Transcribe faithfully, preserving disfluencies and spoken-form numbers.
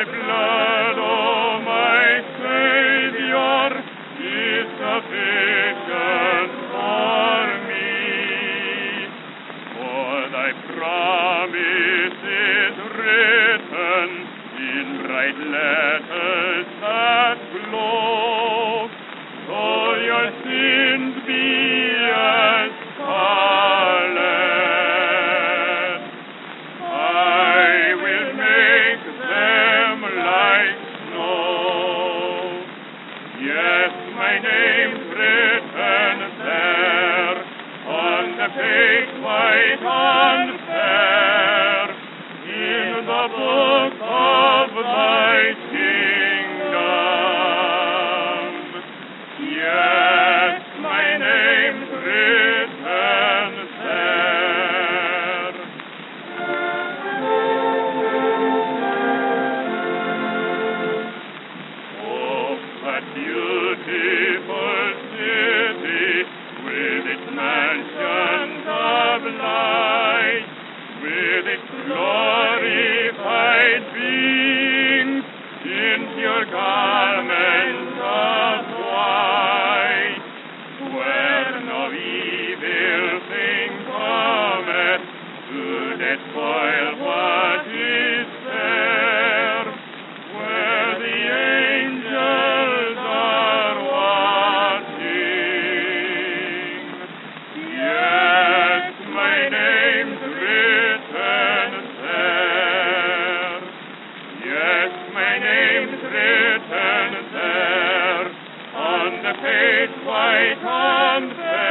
thy blood, O my Savior, is sufficient for me. For thy promise is written in bright letters that glow, though your sins be as scarlet, I will make them like snow. Yes, my name's written there on the page white and fair in the book of thy kingdom. Yes, my name's written there. Oh, that beautiful city with its mansions of light, with its glorified beings in pure garments of white, where no evil thing cometh to despoil what is there, where the angels are watching. Yes, my name's written there. Yes, my name's written there on the page white and fair.